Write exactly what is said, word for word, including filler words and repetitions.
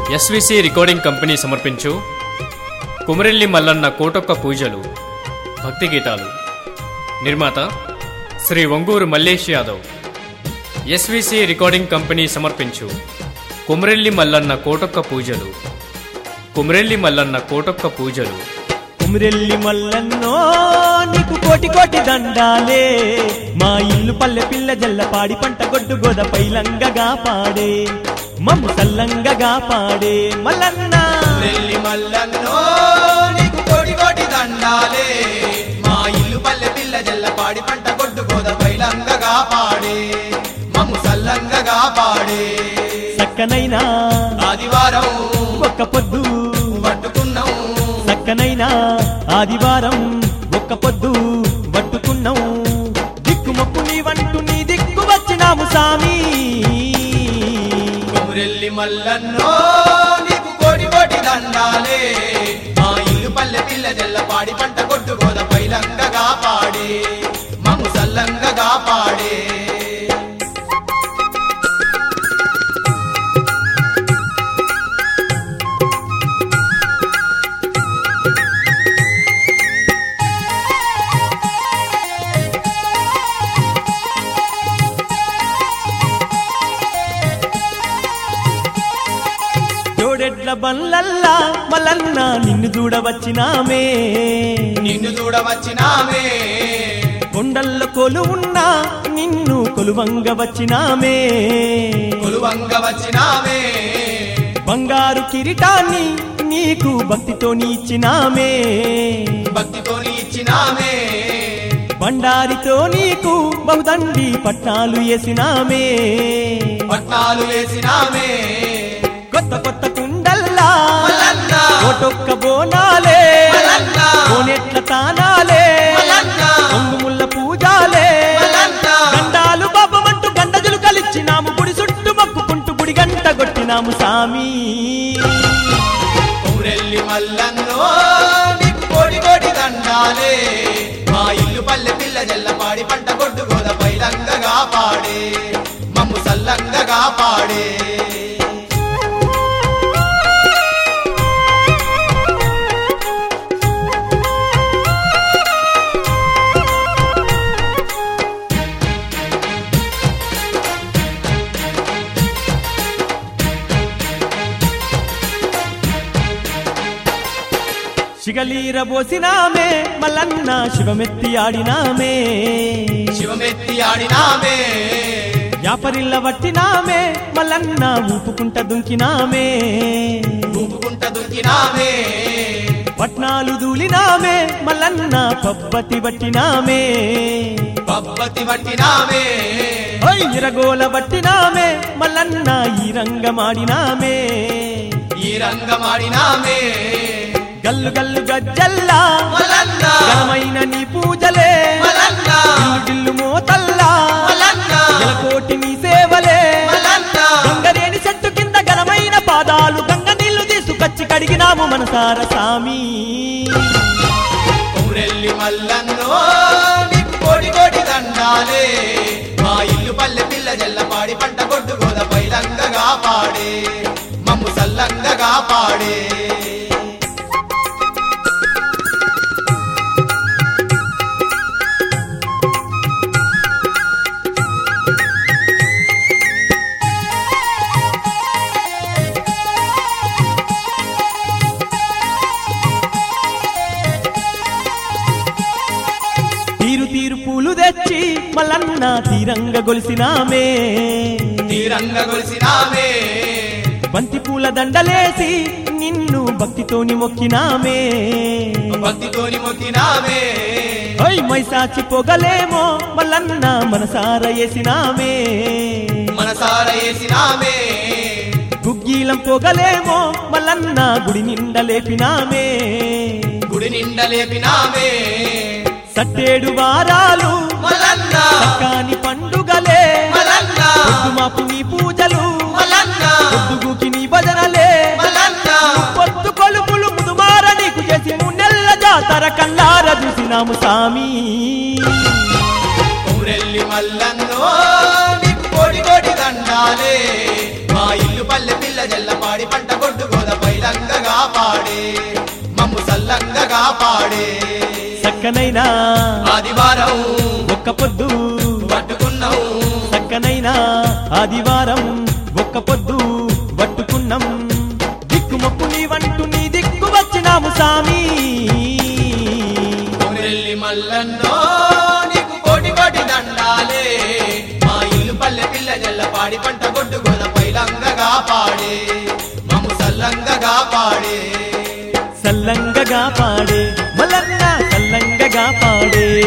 SVC recording company సమర్పించు కుమరెల్లి మల్లన్న కోటొక్క పూజలు భక్తి గీతాలు. నిర్మాత Sri Vanguru Mallesh Yadav. SVC recording company సమర్పించు కుమరెల్లి మల్లన్న కోటొక్క పూజలు. కుమరెల్లి మల్లన్న కోటొక్క పూజలు. కుమరెల్లి మల్లన్నో నీకు కోటి కోటి దండాలే, మా ఇల్లు పల్లె పిల్ల జల్ల పాడి పంట గొడ్డు గోద పైలంగగా పాడే, మమ్ము సల్లంగగా పాడే మల్లన్న. కుమరెల్లి మల్లన్నో నీకు కోటి కోటి దండాలే, మా ఇల్లు పల్లె పిల్ల జల్ల పాడి పంట గొడ్డు గోద పైలంగగా పాడే, మమ్ము సల్లంగగా పాడే. సక్కనైనా ఆదివారం ఒక్క పొద్దు పట్టుకున్నాం, సక్కనైనా ఆదివారం ఒక్క పొద్దు పట్టుకున్నాం, దిక్కు మొక్కు నీ వంటూ నీ దిక్కు వచ్చినాము సామి. కుమరెల్లి మల్లన్నో నీకు కోటి కోటి దండాలే, మా ఇల్లు పల్లె పిల్ల జల్ల పాడి పంట గొడ్డు గోద పైలంగగా పాడే, మమ్ము సల్లంగగా పాడే. జోడెడ్ల బండ్లల్లా మల్లన్న నిన్ను చూడవచ్చినామే, నిన్ను చూడవచ్చినామే, కొండల్లో కొలువున్నా నిన్ను కొలువంగ వచ్చినామే, కొలువంగ వచ్చినామే, బంగారు కిరీటాన్ని నీకు భక్తితో ఇచ్చినామే, భక్తితోని ఇచ్చినామే, బండారితో నీకు బహుదండి పట్నాలు వేసినామే, పట్నాలు వేసినామే. కొత్త కొత్త కుండల్లా మల్లన్న కోటొక్క బోనాలే, మల్లన్న కోనెట్ల తానాలే, మల్లన్న కొంగుముల్ల పూజాలే, మల్లన్న గండాలు బాబమంటూ గండజులు కలిచ్చినాము, గుడి చుట్టూ మొక్కుకుంటూ గుడి గంట కొట్టినాము సామి. కుమరెల్లి మల్లన్నో నీకు కోటి కోటి దండాలే, మా ఇల్లు పల్లె పిల్ల జల్ల పాడి పంట గొడ్డు గోద పైలంగగా పాడే, మమ్ము సల్లంగగా పాడే. శిగలీర పోసినామే మల్లన్న శివమెత్తి ఆడినామే, శివమెత్తి ఆడినామే, యాపరిల్ల వట్టినామే మల్లన్న ఊపుకుంట దుంకినామే, ఊపుకుంట దుంకినామే, పట్నాలు దూలినామే మల్లన్న పబ్బతి వట్టినామే, పబ్బతి వట్టినామే, ఓయ్ ఇరగోల వట్టినామే మల్లన్న ఈ రంగమాడినామే, ఈ రంగమాడినామే. గల్లు గల్లు గజ్జల్లా మల్లన్న ఘనమైన నీ పూజలే, మల్లన్న గిల్లు గిల్లు మోతల్లా మల్లన్న కోటి నీ సేవలే, మల్లన్న గంగరేని చెట్టు కింద ఘనమైన పాదాలు గంగ నీళ్లు తీసుకొచ్చి కడిగినాము మనసార సామి. కుమరెల్లి మల్లన్నో నీకు కోటి కోటి దండాలే, మా ఇల్లు పల్లె పిల్ల జల్ల పాడి పంట గొడ్డు గోద పైలంగగా పాడే, మమ్ము సల్లంగగా పాడే. తీరు తీరు పూలు తెచ్చి మల్లన్న తీరంగ గొలిసినామే, తీరంగ గొలిసినామే, బంతి పూల దండలేసి నిన్ను భక్తితోని మొక్కినామే, భక్తితోని మొక్కినామే, ఓయ్ మైసాచి పొగలేమో మల్లన్న మనసార వేసినామే, మనసార వేసినామే, గుగ్గీలం పొగలేమో మల్లన్న గుడి నిండ లేపినామే, గుడి నిండ లేపినామే, సట్టేడు వారాలు మల్లన్న కాని పండుగలే, మల్లన్న మాపు నీ పూజలు మల్లన్న పొద్దుగుకి నీ భజనలే, మల్లన్న పొద్దు కొలుపులు ముదుమార నీకు చేసి మున్నెల్ల జాతర కల్లార చూసినాము సామి. కుమరెల్లి మల్లన్నో నీకు కోటి కోటి దండాలే, మా ఇల్లు పల్లె పిల్ల జల్ల పాడి పంట గొడ్డు సల్లంగగా పాడే చక్కనైనా ఆదివారం ఒక్క పొద్దు పట్టుకున్నావు చక్కనైనా ఆదివారం ఒక్క పొద్దు పట్టుకున్నాం దిక్కుమొక్కు నీ వంటూ నీ దిక్కు వచ్చినాము సామి కొమిరెల్లి మల్లన్నో నీకు కోటి కోటి దండాలే మా ఇల్లు పల్లె పిల్ల జల్ల పాడి పంట గొడ్డు గోద పైలంగగా పాడే మమ్ము సల్లంగగా పాడే సల్లంగగా పాడే మల్లన్న సల్లంగగా పాడే